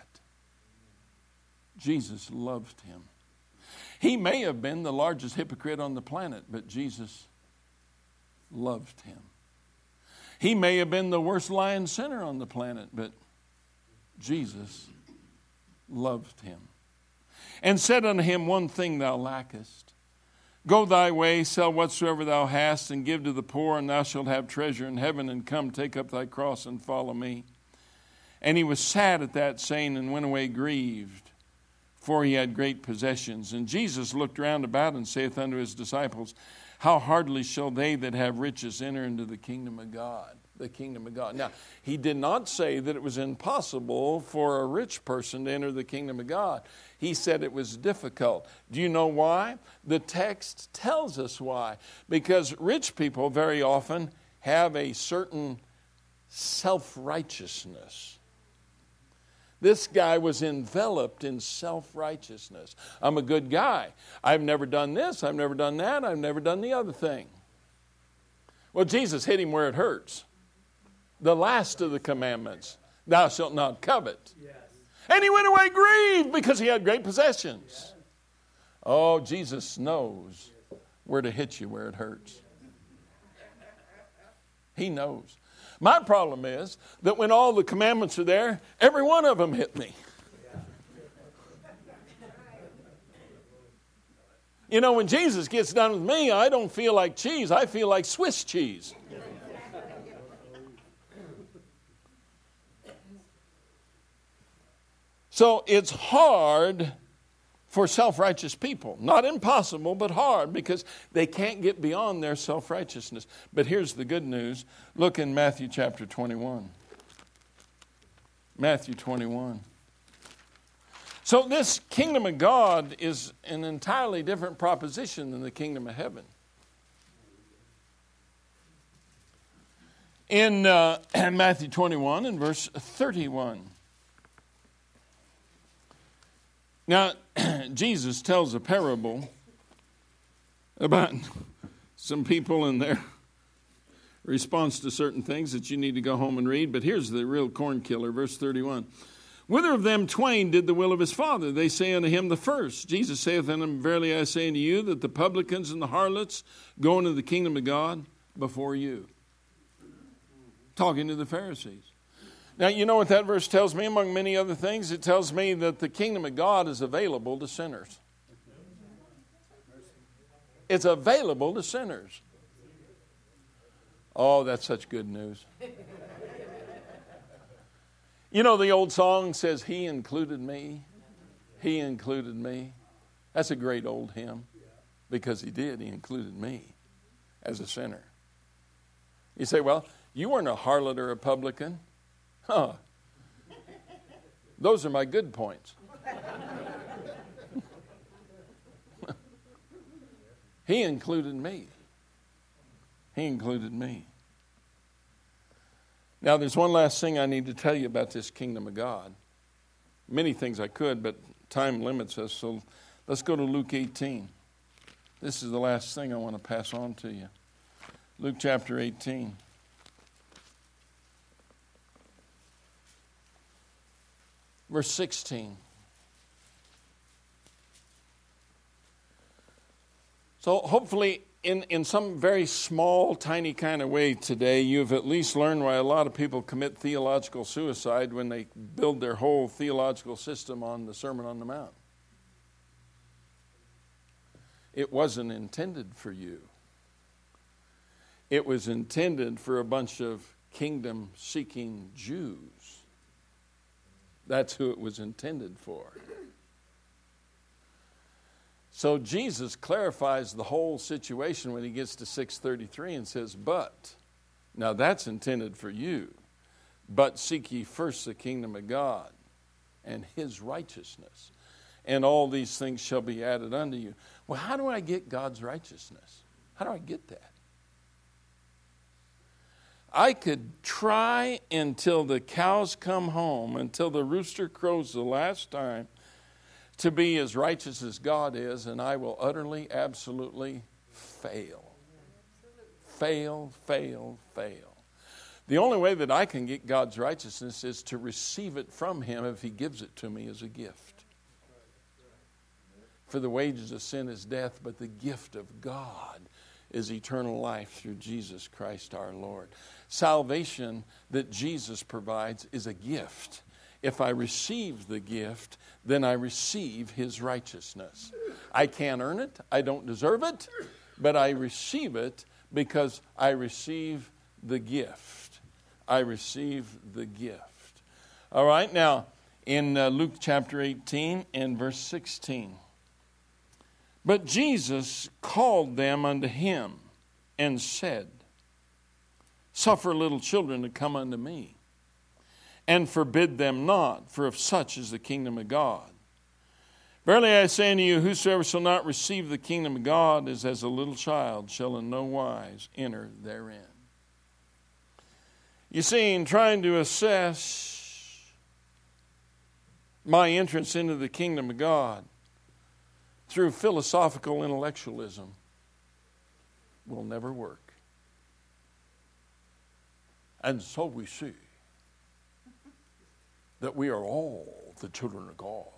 Jesus loved him. He may have been the largest hypocrite on the planet, but Jesus loved him. He may have been the worst lying sinner on the planet, but Jesus loved him. And said unto him, One thing thou lackest. Go thy way, sell whatsoever thou hast, and give to the poor, and thou shalt have treasure in heaven, and come, take up thy cross, and follow me. And he was sad at that saying, and went away grieved, for he had great possessions. And Jesus looked round about, and saith unto his disciples, How hardly shall they that have riches enter into the kingdom of God? The kingdom of God. Now, he did not say that it was impossible for a rich person to enter the kingdom of God. He said it was difficult. Do you know why? The text tells us why. Because rich people very often have a certain self-righteousness. This guy was enveloped in self-righteousness. I'm a good guy. I've never done this. I've never done that. I've never done the other thing. Well, Jesus hit him where it hurts. The last of the commandments, thou shalt not covet. Yes. And he went away grieved because he had great possessions. Yes. Oh, Jesus knows where to hit you where it hurts. He knows. My problem is that when all the commandments are there, every one of them hit me. You know, when Jesus gets done with me, I don't feel like cheese. I feel like Swiss cheese. So it's hard for self-righteous people. Not impossible, but hard, because they can't get beyond their self-righteousness. But here's the good news. Look in Matthew chapter twenty-one. Matthew twenty-one. So this kingdom of God is an entirely different proposition than the kingdom of heaven. In uh, Matthew twenty-one and verse thirty-one. Now, Jesus tells a parable about some people and their response to certain things that you need to go home and read. But here's the real corn killer, verse thirty-one. Whither of them twain did the will of his father? They say unto him, the first. Jesus saith unto them, Verily I say unto you, that the publicans and the harlots go into the kingdom of God before you. Talking to the Pharisees. Now, you know what that verse tells me, among many other things? It tells me that the kingdom of God is available to sinners. It's available to sinners. Oh, that's such good news. You know, the old song says, He included me. He included me. That's a great old hymn because He did. He included me as a sinner. You say, well, you weren't a harlot or a publican. Huh. Those are my good points. He included me. He included me. Now, there's one last thing I need to tell you about this kingdom of God. Many things I could, but time limits us, so let's go to Luke eighteen. This is the last thing I want to pass on to you. Luke chapter eighteen. Verse sixteen. So hopefully in, in some very small, tiny kind of way today, you've at least learned why a lot of people commit theological suicide when they build their whole theological system on the Sermon on the Mount. It wasn't intended for you. It was intended for a bunch of kingdom-seeking Jews. That's who it was intended for. So Jesus clarifies the whole situation when he gets to six thirty-three and says, but, now that's intended for you, but seek ye first the kingdom of God and His righteousness, and all these things shall be added unto you. Well, how do I get God's righteousness? How do I get that? I could try until the cows come home, until the rooster crows the last time, to be as righteous as God is, and I will utterly, absolutely fail. Fail, fail, fail. The only way that I can get God's righteousness is to receive it from Him if He gives it to me as a gift. For the wages of sin is death, but the gift of God is eternal life through Jesus Christ our Lord. Salvation that Jesus provides is a gift. If I receive the gift, then I receive His righteousness. I can't earn it. I don't deserve it. But I receive it because I receive the gift. I receive the gift. All right, now in uh, Luke chapter eighteen and verse sixteen. But Jesus called them unto Him and said, Suffer little children to come unto me, and forbid them not, for of such is the kingdom of God. Verily I say unto you, whosoever shall not receive the kingdom of God is as a little child, shall in no wise enter therein. You see, in trying to assess my entrance into the kingdom of God through philosophical intellectualism will never work. And so we see that we are all the children of God.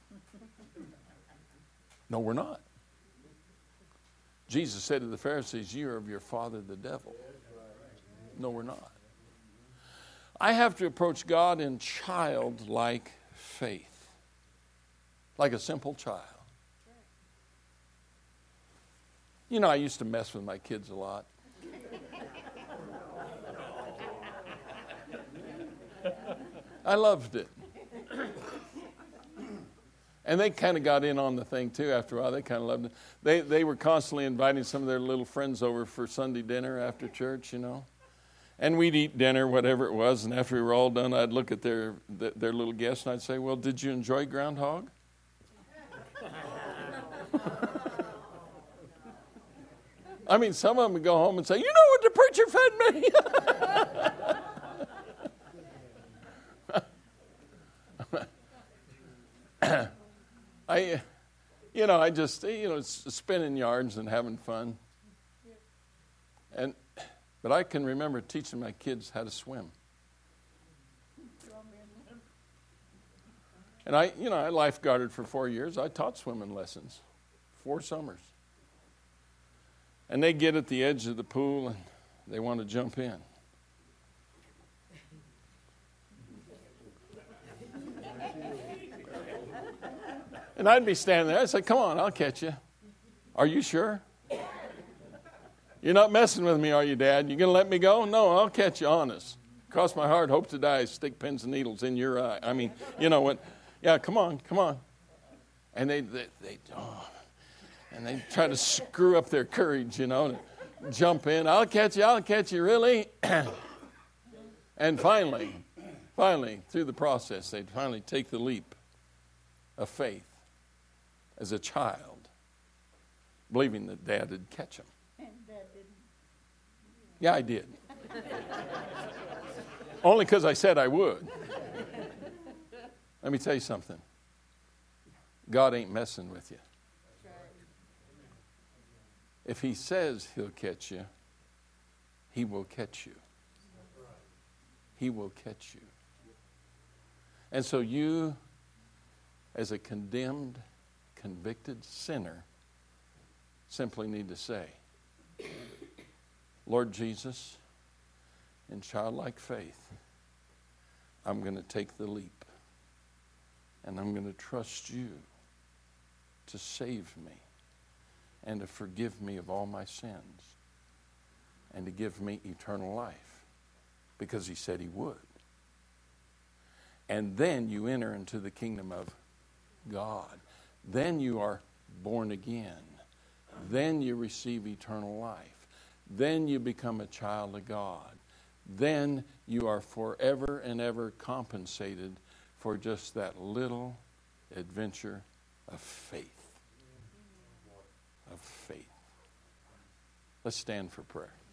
No, we're not. Jesus said to the Pharisees, "You are of your father the devil." No, we're not. I have to approach God in childlike faith, like a simple child. You know, I used to mess with my kids a lot. I loved it. And they kind of got in on the thing, too, after a while. They kind of loved it. They they were constantly inviting some of their little friends over for Sunday dinner after church, you know. And we'd eat dinner, whatever it was, and after we were all done, I'd look at their their little guests, and I'd say, well, did you enjoy groundhog? I mean, some of them would go home and say, you know what the preacher fed me? I, you know, I just, you know, spinning yards and having fun. And, but I can remember teaching my kids how to swim. And I, you know, I lifeguarded for four years. I taught swimming lessons, four summers. And they get at the edge of the pool and they want to jump in. And I'd be standing there. I'd say, come on, I'll catch you. Are you sure? You're not messing with me, are you, Dad? You going to let me go? No, I'll catch you, honest. Cross my heart, hope to die, stick pins and needles in your eye. I mean, you know what? Yeah, come on, come on. And they, they, they oh, and they try to screw up their courage, you know, and jump in. I'll catch you, I'll catch you, really? And finally, finally, through the process, they'd finally take the leap of faith as a child, believing that Dad would catch him. And Dad didn't. Yeah, I did. Only because I said I would. Let me tell you something. God ain't messing with you. If he says he'll catch you, he will catch you. He will catch you. And so you, as a condemned, convicted sinner, simply need to say, Lord Jesus, in childlike faith, I'm going to take the leap. And I'm going to trust you to save me and to forgive me of all my sins and to give me eternal life because he said he would. And then you enter into the kingdom of God. Then you are born again. Then you receive eternal life. Then you become a child of God. Then you are forever and ever compensated for just that little adventure of faith. Of faith. Let's stand for prayer.